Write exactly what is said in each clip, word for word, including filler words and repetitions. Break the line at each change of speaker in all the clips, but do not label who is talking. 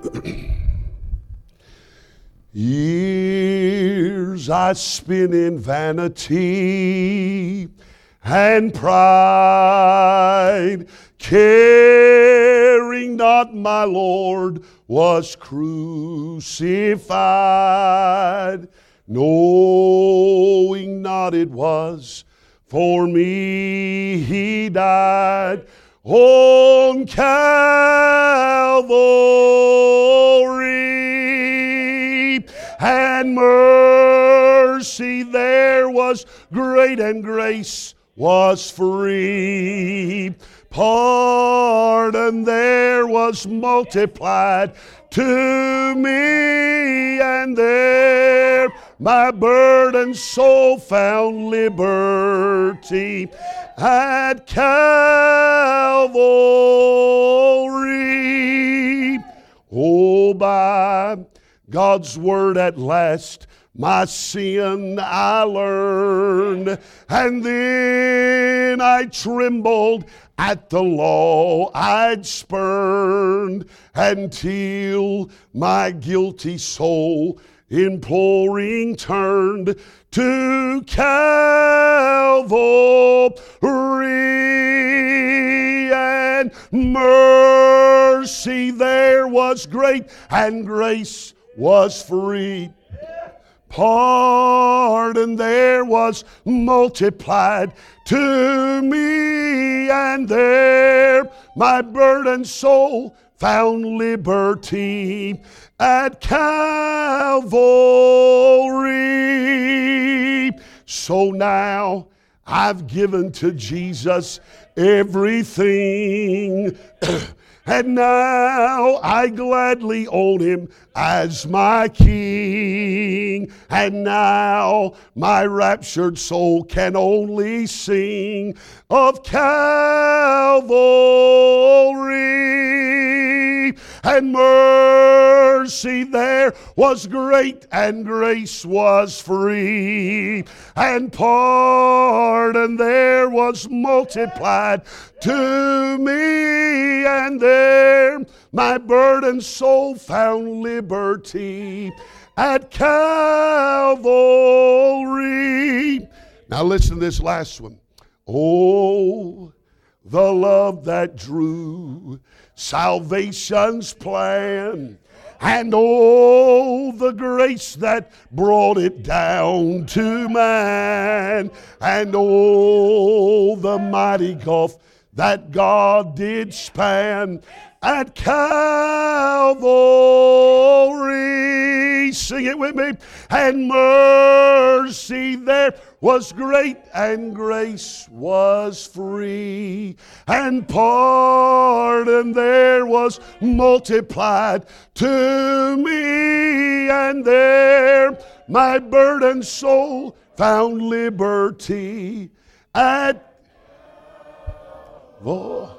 Years I spent in vanity and pride, caring not my Lord was crucified, knowing not it was for me He died on Calvary. And mercy there was great, and grace was free. Pardon there was multiplied to me, and there my burdened soul found liberty at Calvary. Oh, by God's word at last my sin I learned, and then I trembled at the law I'd spurned, until my guilty soul imploring turned to Calvary. And mercy there was great, and grace was free. Pardon there was multiplied to me, and there my burdened soul found liberty at Calvary. So now I've given to Jesus everything, and now I gladly own Him as my King. And now my raptured soul can only sing of Calvary. And mercy there was great, and grace was free. And pardon there was multiplied to me, and there my burdened soul found liberty at Calvary. Now listen to this last one. Oh, the love that drew salvation's plan, and oh, the grace that brought it down to man, and oh, the mighty gulf that God did span at Calvary. Sing it with me. And mercy there was great, and grace was free. And pardon there was multiplied to me, and there my burdened soul found liberty at Oh.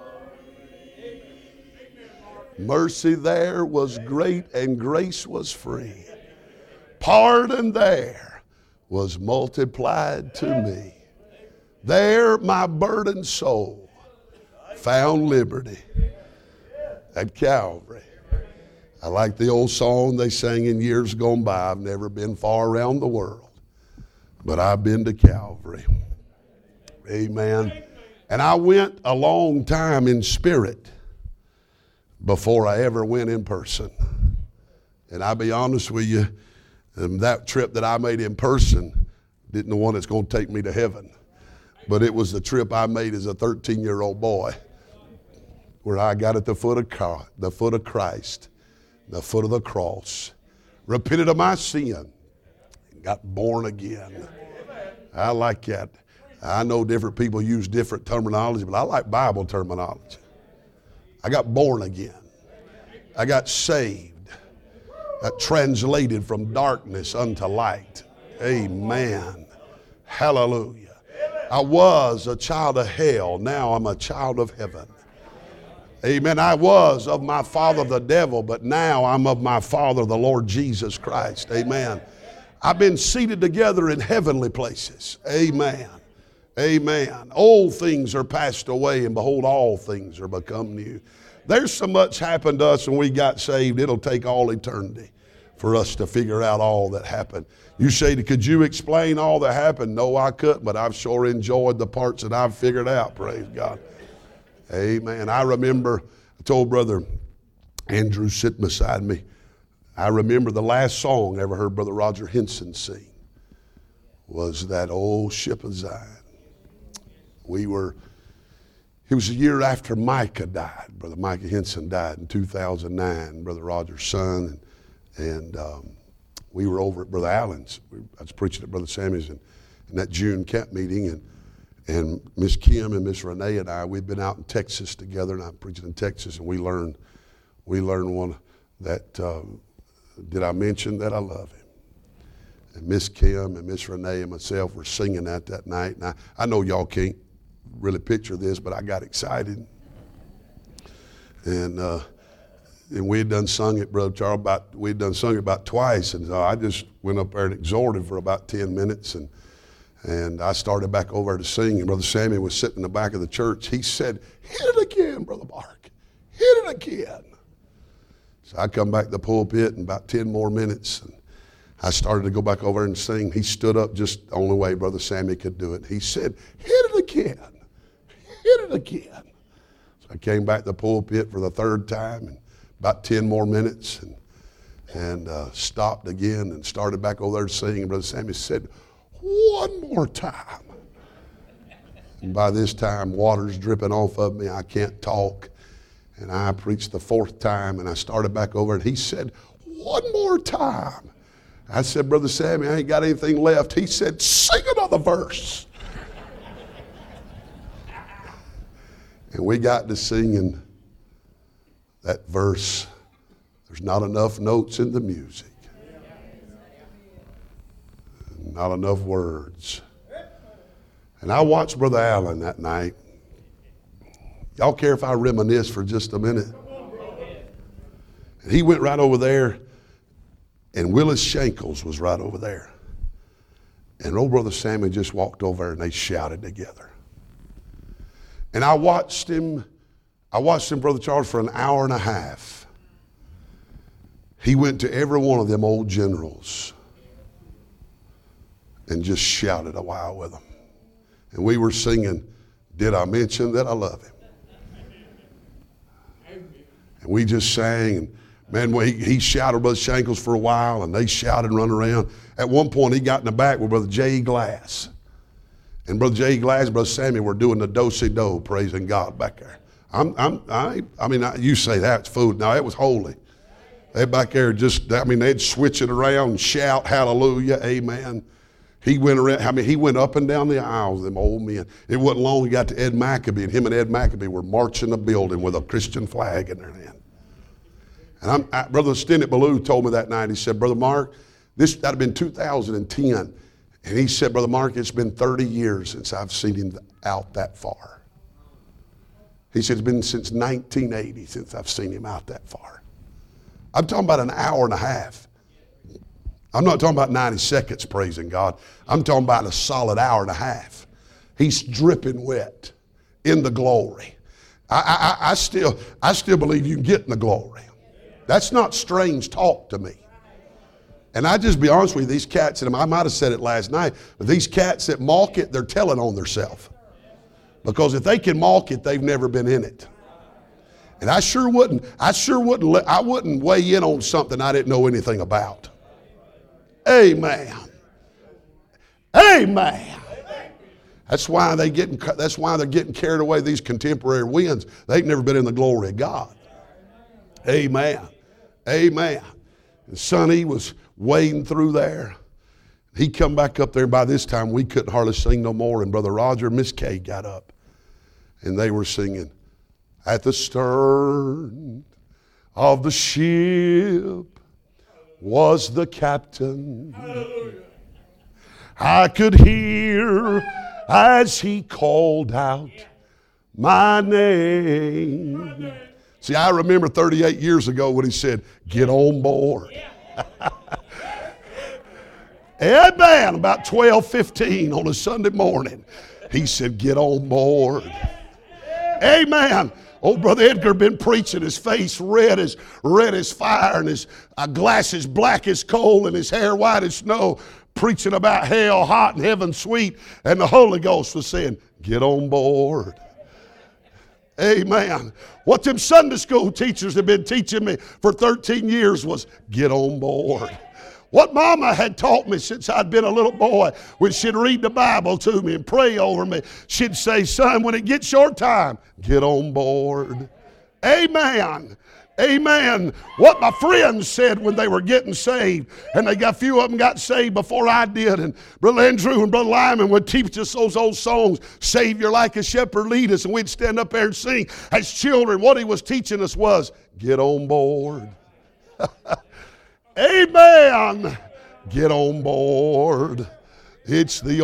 Mercy there was great, and grace was free. Pardon there was multiplied to me. There my burdened soul found liberty at Calvary. I like the old song they sang in years gone by. I've never been far around the world, but I've been to Calvary. Amen. And I went a long time in spirit before I ever went in person. And I'll be honest with you, um, that trip that I made in person didn't the one that's going to take me to heaven. But it was the trip I made as a thirteen-year-old boy, where I got at the foot of God, the foot of Christ, the foot of the cross, repented of my sin, and got born again. I like that. I know different people use different terminology, but I like Bible terminology. I got born again. I got saved. Got translated from darkness unto light. Amen. Hallelujah. I was a child of hell. Now I'm a child of heaven. Amen. I was of my father the devil, but now I'm of my Father the Lord Jesus Christ. Amen. I've been seated together in heavenly places. Amen. Amen. Old things are passed away, and behold, all things are become new. There's so much happened to us when we got saved, it'll take all eternity for us to figure out all that happened. You say, could you explain all that happened? No, I couldn't, but I've sure enjoyed the parts that I've figured out, praise God. Amen. I remember, I told Brother Andrew sitting beside me, I remember the last song I ever heard Brother Roger Henson sing was that old Ship of Zion. We were, it was a year after Micah died. Brother Micah Henson died in two thousand nine, Brother Roger's son. And, and um, we were over at Brother Allen's. I was preaching at Brother Sammy's in, in that June camp meeting. And, and Miss Kim and Miss Renee and I, we'd been out in Texas together, and I'm preaching in Texas, and we learned, we learned one that, um, did I mention that I love him? And Miss Kim and Miss Renee and myself were singing that that night. And I, I know y'all can't really picture this, but I got excited. And uh, and we had done sung it, Brother Charles, about, we had done sung it about twice. And so I just went up there and exhorted for about ten minutes. And and I started back over to sing. And Brother Sammy was sitting in the back of the church. He said, hit it again, Brother Mark. Hit it again. So I come back to the pulpit in about ten more minutes. And I started to go back over and sing. He stood up just the only way Brother Sammy could do it. He said, hit it again. Hit it again. So I came back to the pulpit for the third time, and about ten more minutes, and and uh, stopped again and started back over there singing. And Brother Sammy said, one more time. And by this time, water's dripping off of me. I can't talk. And I preached the fourth time, and I started back over, and he said, one more time. I said, Brother Sammy, I ain't got anything left. He said, sing another verse. And we got to singing that verse. There's not enough notes in the music. Not enough words. And I watched Brother Allen that night. Y'all care if I reminisce for just a minute? And he went right over there, and Willis Shankles was right over there. And old Brother Sammy just walked over, and they shouted together. And I watched him, I watched him, Brother Charles, for an hour and a half. He went to every one of them old generals and just shouted a while with them. And we were singing, Did I Mention That I Love Him? And we just sang, and man, he, he shouted Brother Shankles for a while, and they shouted and run around. At one point, he got in the back with Brother J. Glass. And Brother J. Glass and Brother Sammy were doing the do-si-do, praising God back there. I'm, I'm, I, I mean, I, you say that's food. No, it was holy. They back there just, I mean, they'd switch it around and shout, hallelujah, amen. He went around, I mean, he went up and down the aisles, them old men. It wasn't long he got to Ed Maccabee, and him and Ed Maccabee were marching the building with a Christian flag in their hand. And I'm, I, Brother Stennett Ballou told me that night, he said, Brother Mark, this, that'd have been two thousand ten. And he said, Brother Mark, it's been thirty years since I've seen him out that far. He said, it's been since nineteen eighty since I've seen him out that far. I'm talking about an hour and a half. I'm not talking about ninety seconds praising God. I'm talking about a solid hour and a half. He's dripping wet in the glory. I, I, I, still, I still believe you can get in the glory. That's not strange talk to me. And I just be honest with you, these cats, and I might have said it last night, but these cats that mock it, they're telling on themselves. Because if they can mock it, they've never been in it. And I sure wouldn't, I sure wouldn't, I wouldn't weigh in on something I didn't know anything about. Amen. Amen. That's why they getting, that's why they're getting carried away, these contemporary winds. They've never been in the glory of God. Amen. Amen. And Sonny was wading through there. He come back up there, and by this time we couldn't hardly sing no more. And Brother Roger and Miss Kay got up, and they were singing, at the stern of the ship was the captain. Hallelujah. I could hear as he called out my name. See, I remember thirty-eight years ago when he said, get on board. Amen. About twelve fifteen on a Sunday morning. He said, get on board. Amen. Old Brother Edgar been preaching, his face red as red as fire, and his uh, glasses black as coal, and his hair white as snow, preaching about hell hot and heaven sweet. And the Holy Ghost was saying, get on board. Amen. What them Sunday school teachers have been teaching me for thirteen years was, get on board. What Mama had taught me since I'd been a little boy, when she'd read the Bible to me and pray over me, she'd say, son, when it gets your time, get on board. Amen. Amen. What my friends said when they were getting saved, and they got a few of them got saved before I did, and Brother Andrew and Brother Lyman would teach us those old songs, Savior like a shepherd lead us, and we'd stand up there and sing. As children, what he was teaching us was, get on board. Amen. Get on board. It's the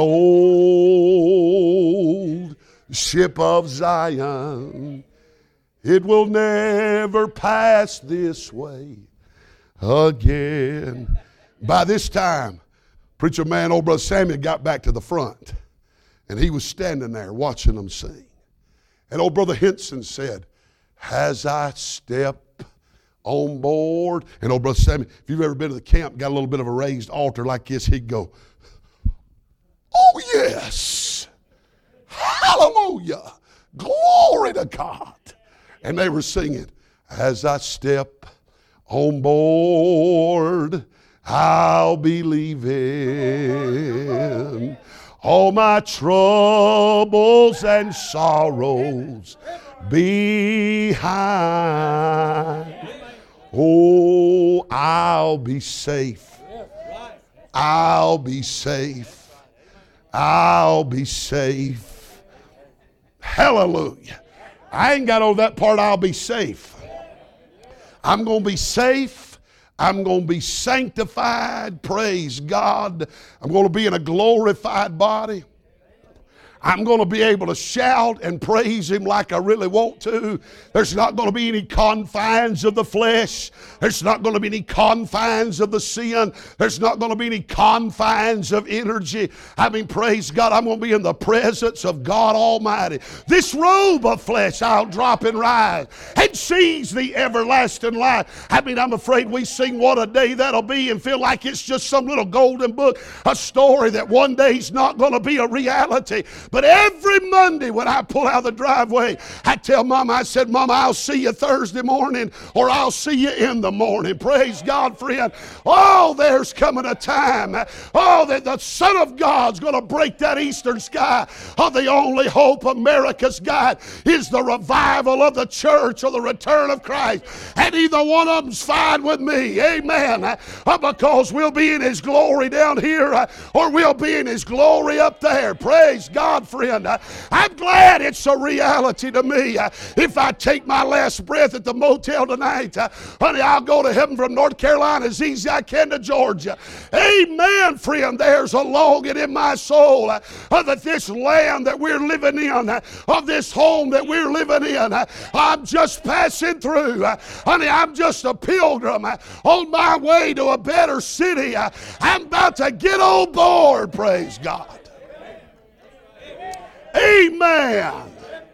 old ship of Zion. It will never pass this way again. By this time, preacher man, old Brother Samuel, got back to the front, and he was standing there watching them sing. And old Brother Henson said, as I step on board, and old Brother Samuel, if you've ever been to the camp, got a little bit of a raised altar like this, he'd go, oh yes, hallelujah, glory to God. And they were singing, as I step on board, I'll be leaving all my troubles and sorrows behind. Oh, I'll be safe. I'll be safe. I'll be safe. Hallelujah. I ain't got on that part, I'll be safe. I'm going to be safe. I'm going to be sanctified. Praise God. I'm going to be in a glorified body. I'm going to be able to shout and praise Him like I really want to. There's not going to be any confines of the flesh. There's not going to be any confines of the sin. There's not going to be any confines of energy. I mean, praise God, I'm going to be in the presence of God Almighty. This robe of flesh I'll drop and rise and seize the everlasting life. I mean, I'm afraid we sing what a day that'll be and feel like it's just some little golden book, a story that one day's not going to be a reality. But every Monday when I pull out of the driveway, I tell Mama, I said, Mama, I'll see you Thursday morning, or I'll see you in the morning. Praise God, friend. Oh, there's coming a time, oh, that the Son of God's going to break that eastern sky. Oh, the only hope America's got is the revival of the church or the return of Christ. And either one of them's fine with me. Amen. Oh, because we'll be in His glory down here, or we'll be in His glory up there. Praise God, friend. I'm glad it's a reality to me. If I take my last breath at the motel tonight, honey, I'll go to heaven from North Carolina as easy as I can to Georgia. Amen, friend. There's a longing in my soul uh, that this land that we're living in, uh, of this home that we're living in, uh, I'm just passing through. Uh, honey, I'm just a pilgrim uh, on my way to a better city. Uh, I'm about to get on board, praise God. Amen.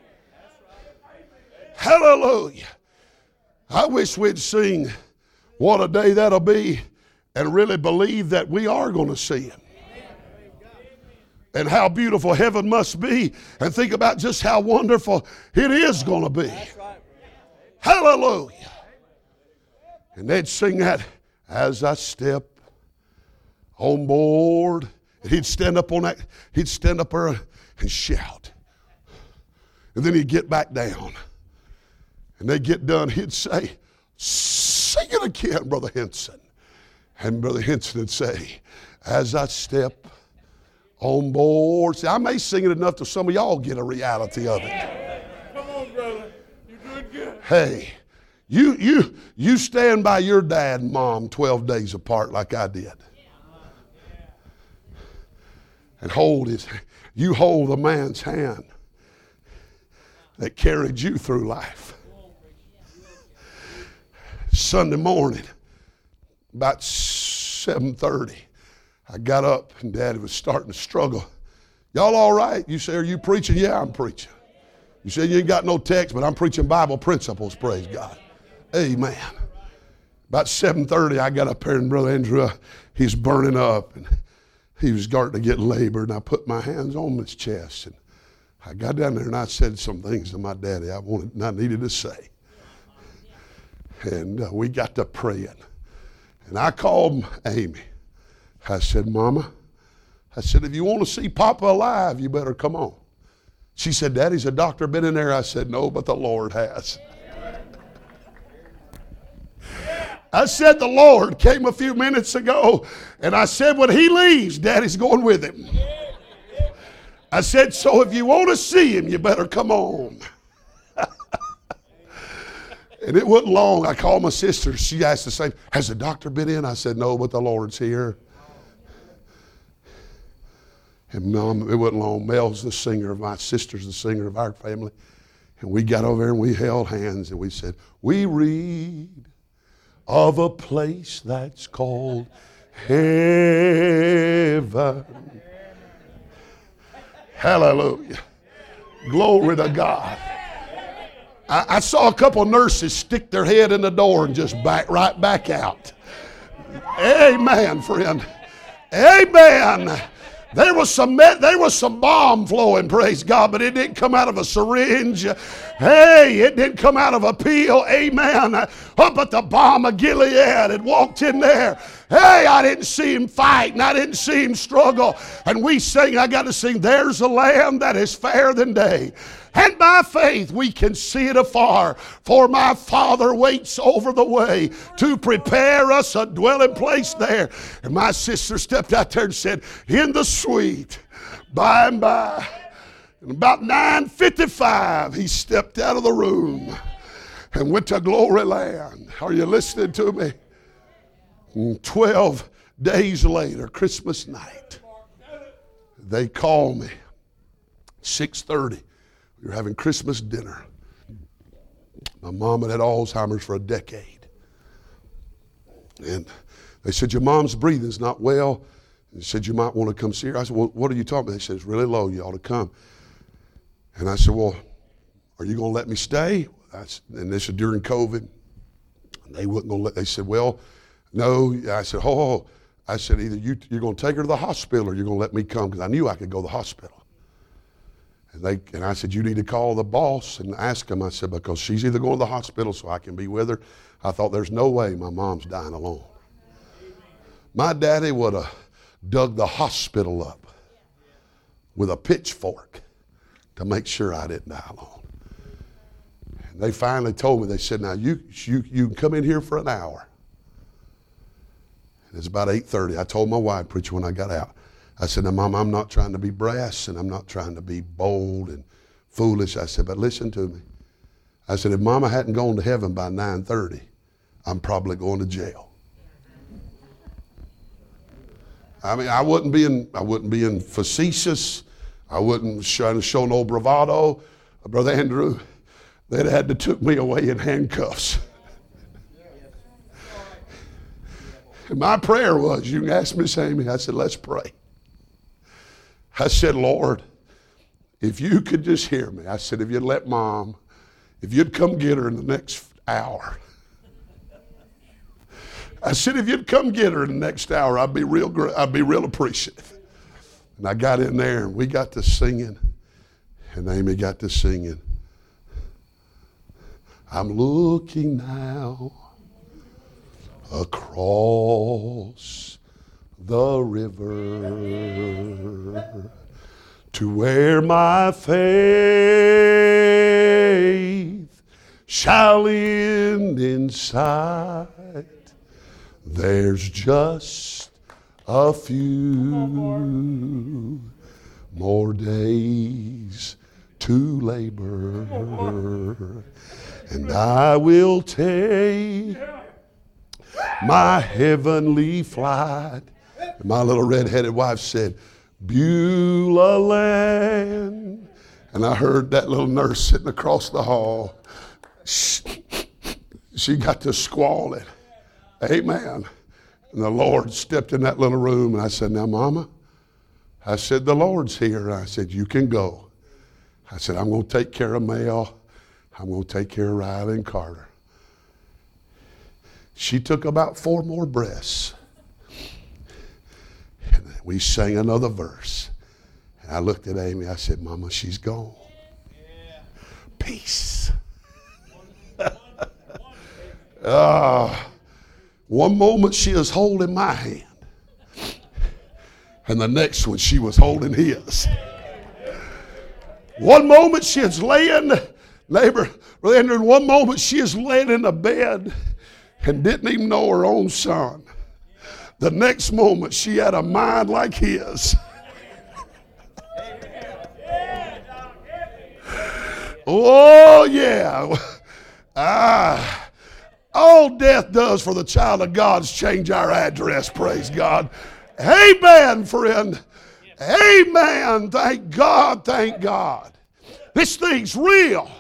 Hallelujah. I wish we'd sing what a day that'll be and really believe that we are going to see Him. And how beautiful heaven must be. And think about just how wonderful it is going to be. Hallelujah. And they'd sing that, as I step on board. And he'd stand up on that, he'd stand up there and shout. And then he'd get back down. And they'd get done. He'd say, sing it again, Brother Henson. And Brother Henson would say, as I step on board. See, I may sing it enough till some of y'all get a reality of it.
Come on, brother. You're doing good.
Hey, you, you, you stand by your dad and mom twelve days apart like I did. And hold his You hold the man's hand that carried you through life. Sunday morning, about seven thirty, I got up and Daddy was starting to struggle, Y'all all right? You say, are you preaching? Yeah, I'm preaching. You say you ain't got no text, but I'm preaching Bible principles, praise God. Amen. About seven thirty, I got up there, and Brother Andrew, uh, he's burning up, and he was starting to get labored, and I put my hands on his chest, and I got down there, and I said some things to my daddy I wanted, and I needed to say. And uh, we got to praying, and I called Amy. I said, Mama, I said, if you want to see Papa alive, you better come on. She said, Daddy's a doctor been in there? I said, no, but the Lord has. I said, the Lord came a few minutes ago, and I said, when he leaves, Daddy's going with him. I said, so if you want to see him, you better come on. And it wasn't long. I called my sister. She asked the same, has the doctor been in? I said, no, but the Lord's here. And Mom, it wasn't long. Mel's the singer of my sister's the singer of our family. And we got over there and we held hands and we said, we read of a place that's called heaven. Hallelujah. Glory to God. I, I saw a couple of nurses stick their head in the door and just back right back out. Amen, friend. Amen. There was some there was some bomb flowing, praise God, but it didn't come out of a syringe. Hey, it didn't come out of a pill, amen. Oh, but the balm of Gilead had walked in there. Hey, I didn't see him fight, and I didn't see him struggle. And we sing, I got to sing, there's a lamb that is fairer than day. And by faith we can see it afar, for my Father waits over the way to prepare us a dwelling place there. And my sister stepped out there and said, in the sweet, by and by. And about nine fifty-five, he stepped out of the room and went to Glory Land. Are you listening to me? And Twelve days later, Christmas night, they called me, six thirty. We were having Christmas dinner. My mom had had Alzheimer's for a decade. And they said, your mom's breathing's not well. They said, you might want to come see her. I said, well, what are you talking about? They said, it's really low. You ought to come. And I said, well, are you going to let me stay? I said, and this was during COVID. And they wouldn't going to let, they said, well, no. I said, oh, oh. I said, either you, you're going to take her to the hospital or you're going to let me come, because I knew I could go to the hospital. And, they, and I said, you need to call the boss and ask him. I said, because she's either going to the hospital so I can be with her. I thought, there's no way my mom's dying alone. My daddy would have dug the hospital up with a pitchfork to make sure I didn't die alone. And they finally told me, they said, now you, you, you can come in here for an hour. And it's about eight thirty. I told my wife, preacher, when I got out, I said, now, Mom, I'm not trying to be brass and I'm not trying to be bold and foolish. I said, but listen to me. I said, if Mama hadn't gone to heaven by nine thirty, I'm probably going to jail. I mean, I wasn't being, I wasn't being facetious. I wasn't trying to show no bravado. Brother Andrew, they'd had to took me away in handcuffs. And my prayer was, you can ask Miss Amy, I said, let's pray. I said, Lord, if you could just hear me. I said, if you'd let Mom, if you'd come get her in the next hour. I said, if you'd come get her in the next hour, I'd be real, I'd be real appreciative. And I got in there and we got to singing, and Amy got to singing. I'm looking now across the river to where my faith shall end in sight. There's just a few more days to labor, and I will take my heavenly flight. And my little red-headed wife said, Beulah land. And I heard that little nurse sitting across the hall. She got to squalling. Amen. And the Lord stepped in that little room and I said, now, Mama, I said, the Lord's here. I said, you can go. I said, I'm going to take care of Mel. I'm going to take care of Riley and Carter. She took about four more breaths. And we sang another verse. And I looked at Amy. I said, Mama, she's gone. Yeah. Peace. uh, one moment she was holding my hand. And the next one she was holding his. One moment she is laying, neighbor, in one moment she is laying in a bed and didn't even know her own son. The next moment she had a mind like his. Oh yeah. Ah, all death does for the child of God is change our address, praise God. Amen, friend. Amen. Thank God, thank God. This thing's real.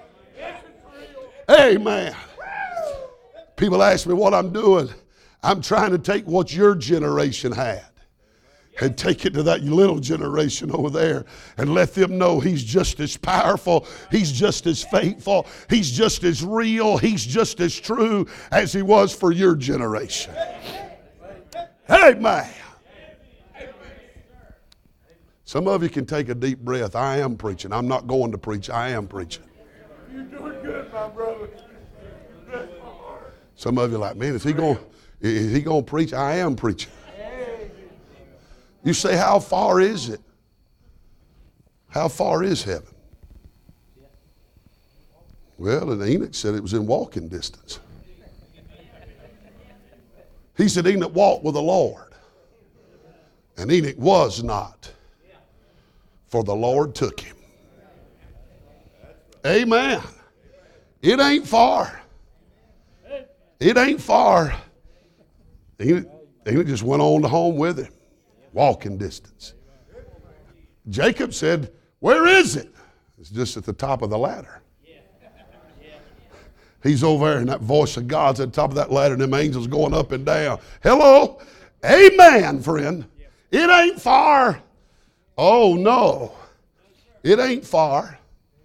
Amen. People ask me what I'm doing. I'm trying to take what your generation had and take it to that little generation over there and let them know he's just as powerful, he's just as faithful, he's just as real, he's just as true as he was for your generation. Amen. Some of you can take a deep breath. I am preaching. I'm not going to preach. I am preaching.
You're doing good, my brother.
Some of you are like, man, is he going, is he going to preach? I am preaching. You say, how far is it? How far is heaven? Well, and Enoch said it was in walking distance. He said Enoch walked with the Lord. And Enoch was not. For the Lord took him. Amen. It ain't far. It ain't far. Enoch, Enoch just went on to home with him. Walking distance. Jacob said, where is it? It's just at the top of the ladder. He's over there and that voice of God's at the top of that ladder and them angels going up and down. Hello? Amen, friend. It ain't far. Oh, no. It ain't far.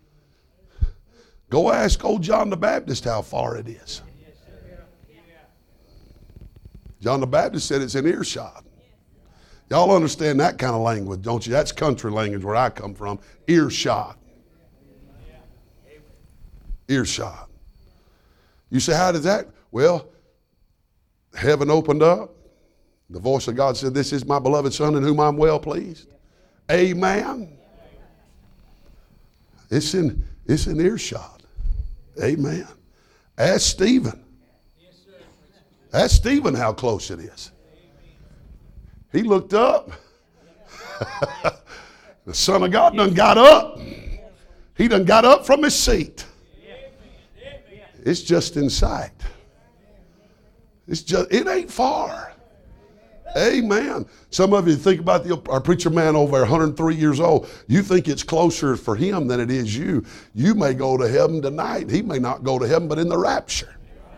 Go ask old John the Baptist how far it is. John the Baptist said it's in earshot. Y'all understand that kind of language, don't you? That's country language where I come from. Earshot. Earshot. You say, how does that? Well, heaven opened up. The voice of God said, this is my beloved Son in whom I'm well pleased. Amen. It's in, it's in earshot. Amen. Ask Stephen. Ask Stephen how close it is. He looked up. The Son of God done got up. He done got up from his seat. It's just in sight. It's just, it ain't far. Amen. Some of you think about the, our preacher man over there, one hundred three years old. You think it's closer for him than it is you. You may go to heaven tonight. He may not go to heaven, but in the rapture.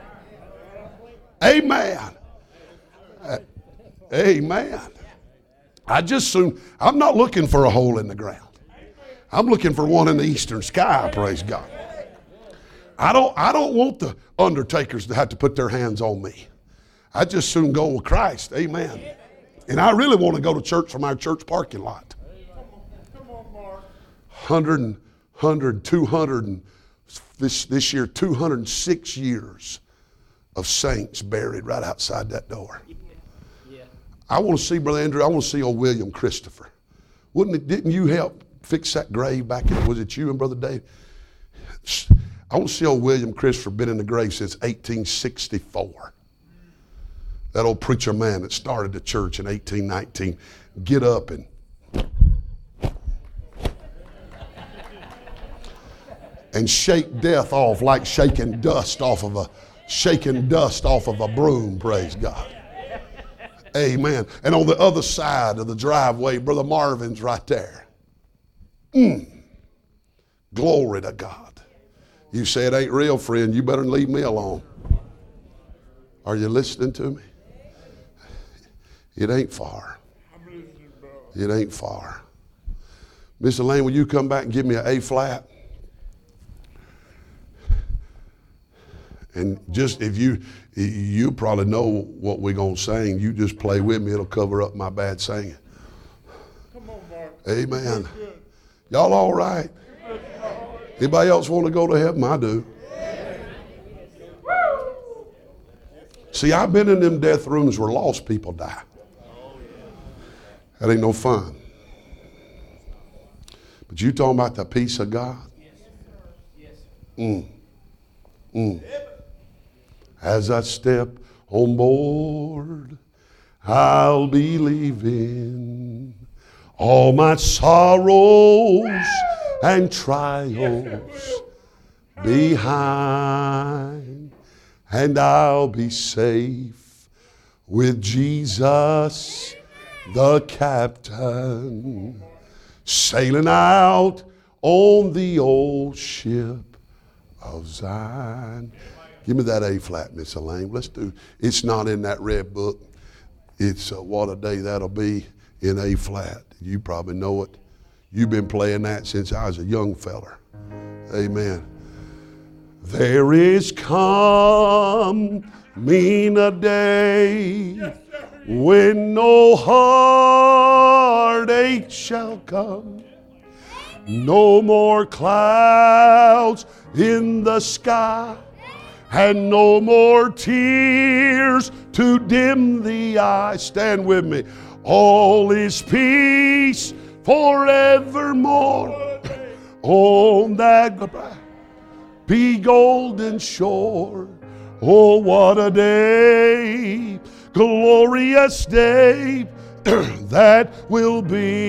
Amen. Uh, amen. I just soon, I'm not looking for a hole in the ground. I'm looking for one in the eastern sky, praise God. I don't, I don't want the undertakers to have to put their hands on me. I just soon go with Christ. Amen. And I really want to go to church from our church parking lot. one hundred, one hundred, two hundred, and this, this year, two hundred six years of saints buried right outside that door. I want to see, Brother Andrew, I want to see old William Christopher. Wouldn't it, didn't you help fix that grave back in, was it you and Brother Dave? I want to see old William Christopher been in the grave since eighteen sixty-four. That old preacher man that started the church in eighteen nineteen. Get up and and shake death off like shaking dust off of a shaking dust off of a broom, praise God. Amen. And on the other side of the driveway, Brother Marvin's right there. Mm. Glory to God. You say it ain't real, friend. You better leave me alone. Are you listening to me? It ain't far. It ain't far. Mister Lane, will you come back and give me an A flat? And just if you, you probably know what we're going to sing. You just play with me. It'll cover up my bad singing.
Come on, Mark.
Amen. Y'all all right? Anybody else want to go to heaven? I do. See, I've been in them death rooms where lost people die. That ain't no fun. But you talking about the peace of God? Mm. Mm. As I step on board, I'll be leaving all my sorrows and trials behind, and I'll be safe with Jesus, the captain, sailing out on the old ship of Zion. Give me that A flat, Miss Elaine. Let's do. It's not in that red book. It's uh, what a day that'll be in A flat. You probably know it. You've been playing that since I was a young feller. Amen. There is coming a day when no heartache shall come, no more clouds in the sky, and no more tears to dim the eye. Stand with me. All is peace forevermore on that be golden shore. Oh, what a day, glorious day that will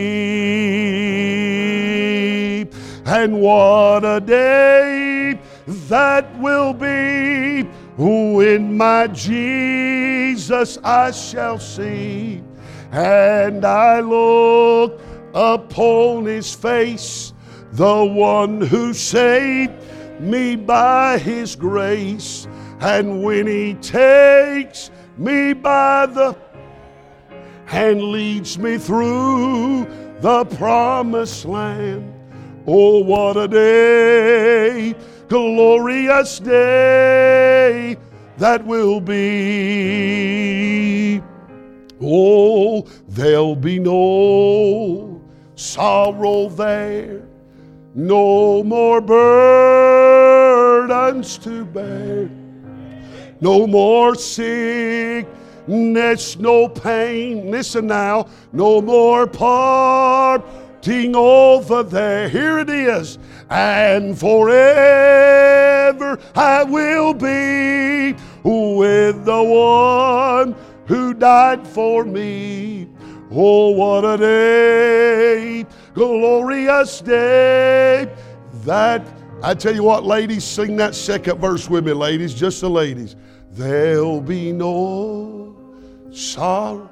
be. And what a day that will be when my Jesus I shall see. And I look upon his face, the one who saved me by his grace. And when he takes me by the hand, leads me through the promised land. Oh, what a day, glorious day that will be. Oh, there'll be no sorrow there, no more burdens to bear, no more sickness, no pain. Listen now, no more parting over there. Here it is. And forever I will be with the one who died for me. Oh, what a day, glorious day that, I tell you what, ladies, sing that second verse with me, ladies, just the ladies. There'll be no sorrow.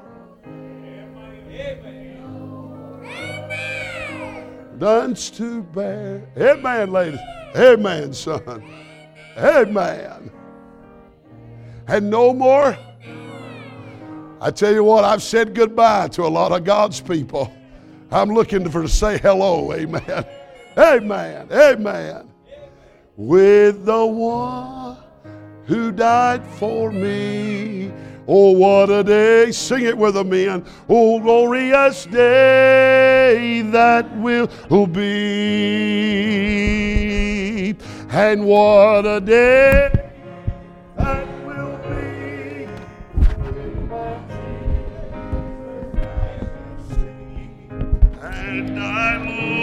Duns to bear. Amen, ladies. Amen, son. Amen. And no more. I tell you what, I've said goodbye to a lot of God's people. I'm looking for to say hello. Amen. Amen. Amen. With the one who died for me. Oh, what a day. Sing it with the men. Oh, glorious day that will be. And what a day that will be. And I